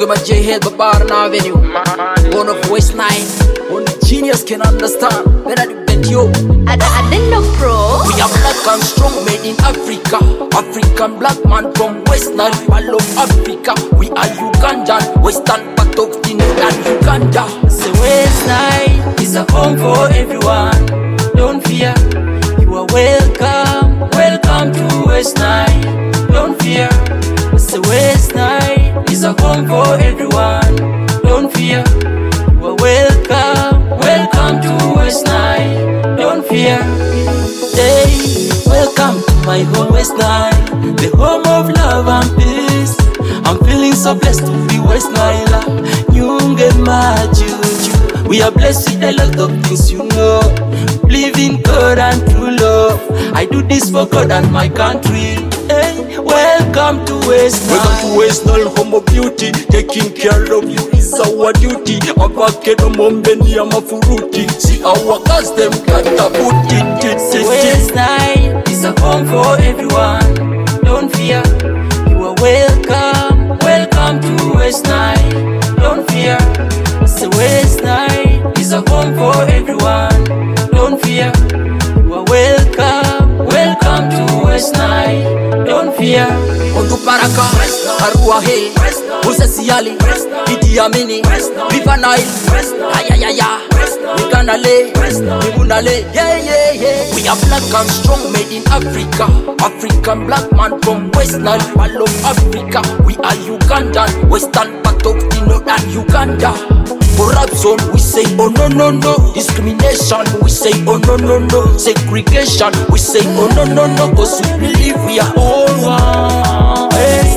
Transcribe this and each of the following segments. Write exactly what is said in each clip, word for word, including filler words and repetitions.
Look at my J-Head, Babarna Avenue. One of West Nine. Only genius can understand. Better than you. I didn't know, pro. We are black and strong, made in Africa. African black man from West Nile, all of Africa. We are Ugandan, western part of the northern Uganda. The West Nile is a home for everyone. Don't fear, you are welcome. Welcome to West Nile. Don't fear, the West Nile is a home for everyone. Don't fear, you are welcome. Welcome to West Nile. Don't fear. Hey, welcome to my home, West Nile, the home of love and peace. I'm feeling so blessed to be West Nile. Nyunge majuju. We are blessed with a lot of things, you know. Believe in God and true love. I do this for God and my country. Hey, welcome to West Nile. Welcome to West Nile, home of beauty. Taking care of you is our duty. Avocado, mombeni, amafuruti. See our girls, them got a booty. West Nile is a home for everyone. Don't fear, you are welcome. Welcome to West Nile. Don't fear, the West Nile is a home for everyone. Don't fear, you are welcome. Welcome to West Nile. Don't fear. Ondu Paraka, Arua Hill, Usesiali, Idi Amini, River Nile, Ayayaya, Nikanale, Nibunale, yeah, yeah, yeah. We are black and strong, made in Africa. African black man from West Nile, all of Africa. We are Ugandan, western part of the northern Uganda. Corruption, we say oh no no no. Discrimination, we say oh no no no. Segregation, we say oh no no no. Cause we believe we are all one. Hey.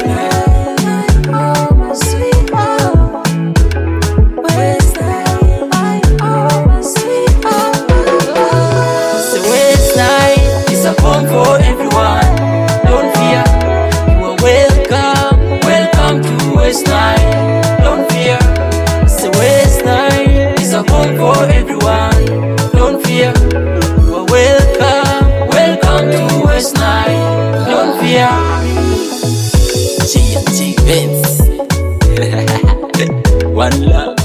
The West Nile is a home for everyone. Don't fear, you are welcome. Welcome to West Nile. Don't fear, the West Nile is a home for everyone. Don't fear, you are welcome. Welcome to West Nile. Don't fear. G N T Vince. One love.